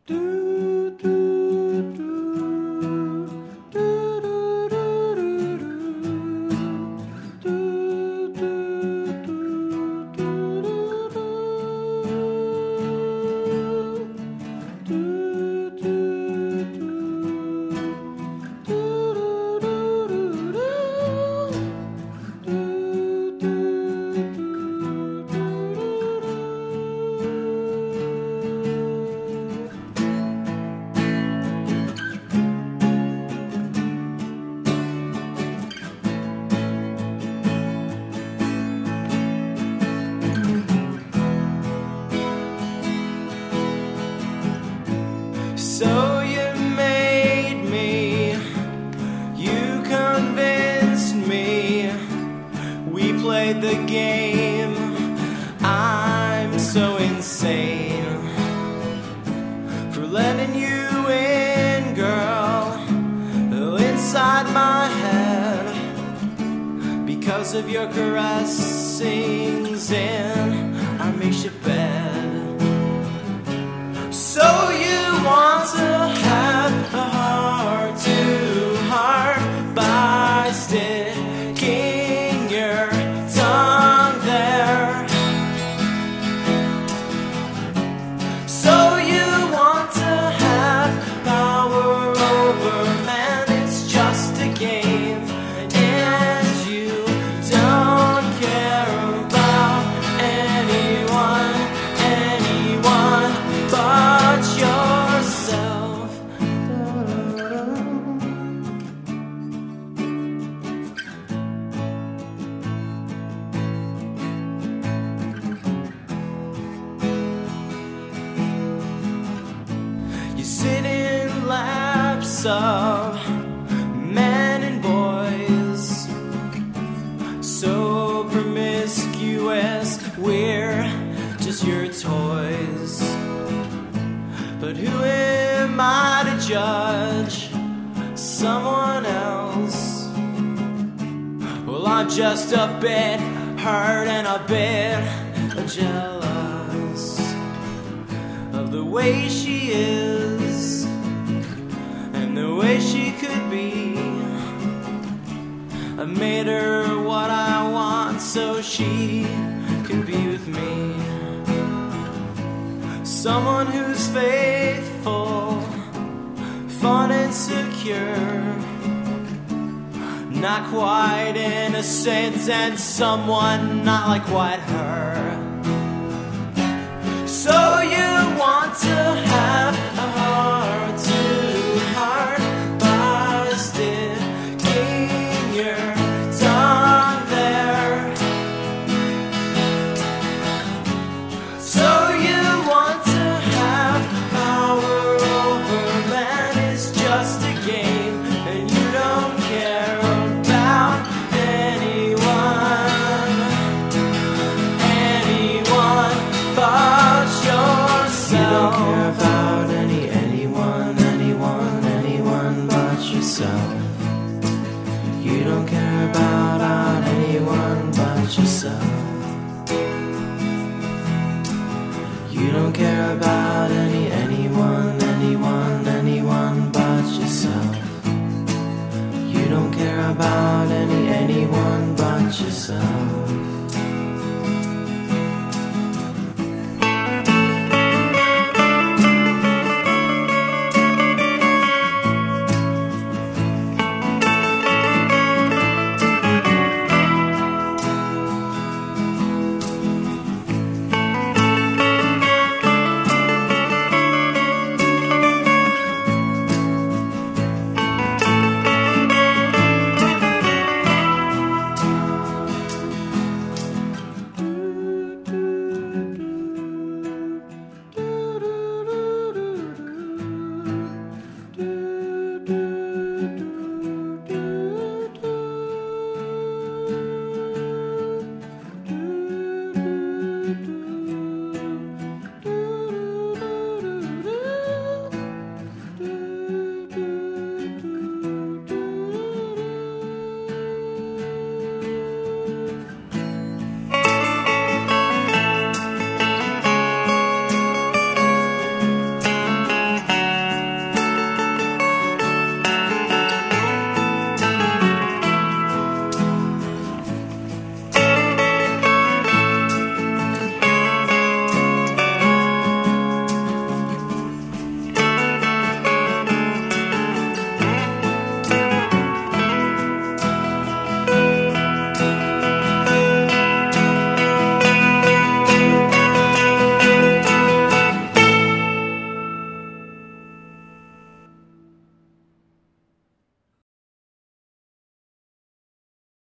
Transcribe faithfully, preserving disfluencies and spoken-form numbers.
So you made me, you convinced me, we played the game. I'm so insane for letting you in, girl, inside my head, because of your caressings in our makeshift bed. So you want to have a heart to heart by sticking your tongue there. So you want to have power over man, it's just a game, and you don't care about anyone, anyone but yourself. You sit in laps of men and boys, so promiscuous, we're just your toys. But who am I to judge someone else? Well, I'm just a bit hurt and a bit jealous of the way she is and the way she could be. I made her what I want so she can be with me. Someone who's faithful, fun and secure, not quite innocent, and someone not like quite her. So you want to have a heart to heart by sticking your tongue there. So you want to have power over man, it's just a game, and you don't care about anyone, anyone but yourself. You don't care about any, anyone, anyone, anyone but yourself. You don't care about anyone but yourself. You don't care about anyone.